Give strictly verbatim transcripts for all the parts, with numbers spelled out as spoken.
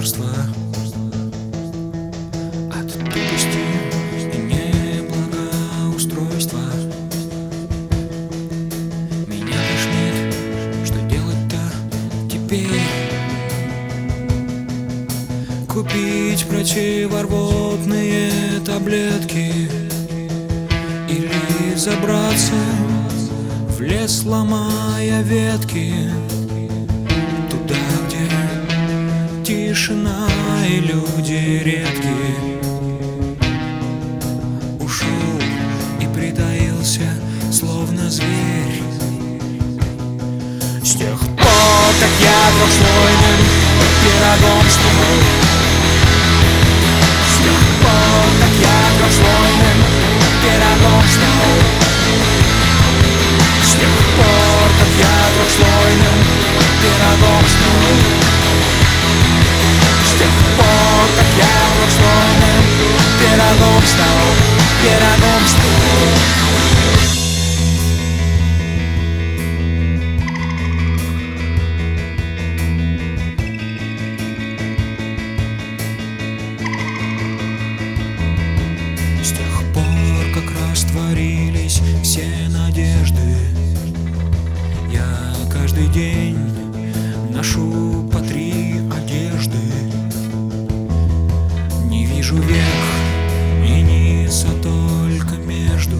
упорства, от тупости и неблагоустройства. Меня тошнит, что делать-то теперь? Купить противорвотные таблетки или забраться в лес, ломая ветки, туда, где тишина и люди редкие. Ушел и притаился, словно зверь. С тех пор, как я двухслойным пирогом стал, с тех пор, как я двухслойным пирогом стал, с тех пор, как я двухслойным пирогом стал, с тех пор, как я двухслойным пирогом стал, пирогом стал. С тех пор, как растворились все надежды, я каждый день ношу по три одежды. Не вижу верх и низ, а только между.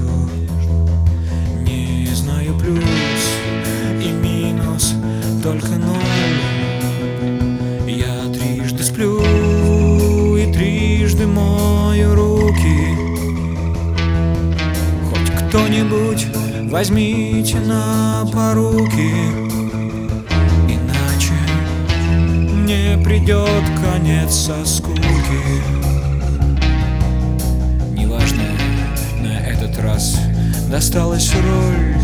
Не знаю плюс и минус, только ноль. Я трижды сплю и трижды мою руки. Кто-нибудь возьмите на поруки, иначе мне придет конец со скуки. Неважно, на этот раз досталась роль